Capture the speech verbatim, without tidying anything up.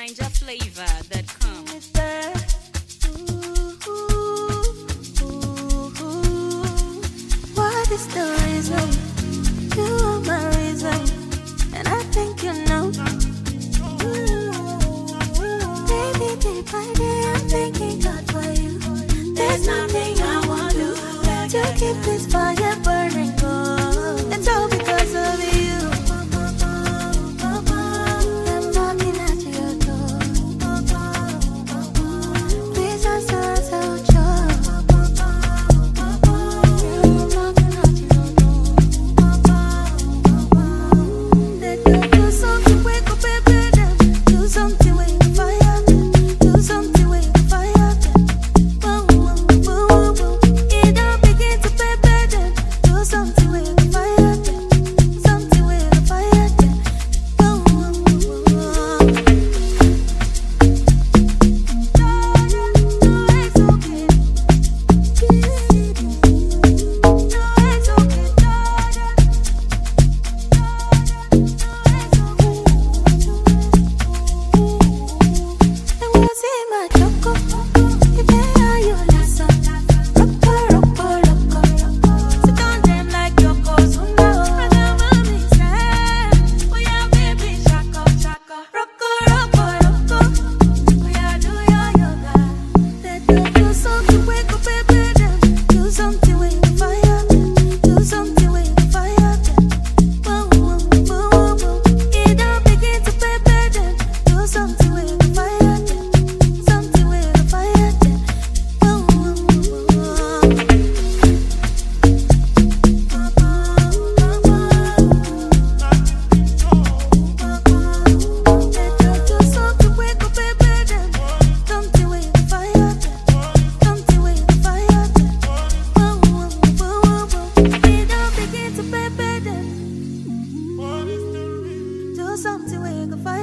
ninja flavor dot com. What is the reason? You are my reason, and I think you know. Baby, day by day, I'm thanking God for you. There's nothing I want to do to keep this fire burning. Oh, it's all because of you. I'm knocking at your door. Please answer us out, Joe. I'm knocking at your door. Let me do something, wake up, baby, then. Do something, wake the fire, then. Do something, wake the fire, then. Boom, boom, boom, boom. It don't begin to baby, then. Do something, wake the fire, then. Something, wake the fire, then. Boom, boom, boom, boom. No, no, no, it's okay. No, it's okay. And we'll see my choco. You better you listen. Rocko, rocko, rocko. Sit on them like Yoko Zuna. Ragamami say, oh yeah, baby, shako, shako. Rocko, rocko, rocko. Oh yeah, do your yoga. Let them do something, wake up, baby, then. Do something, wake the fire, then. Do something, wake the fire, then. Boom, boom, boom, boom. It don't begin to baby, then. Do something, wake the fire, then. Something, wake the fire, then. Boom, boom, boom, boom. Something wake the fire.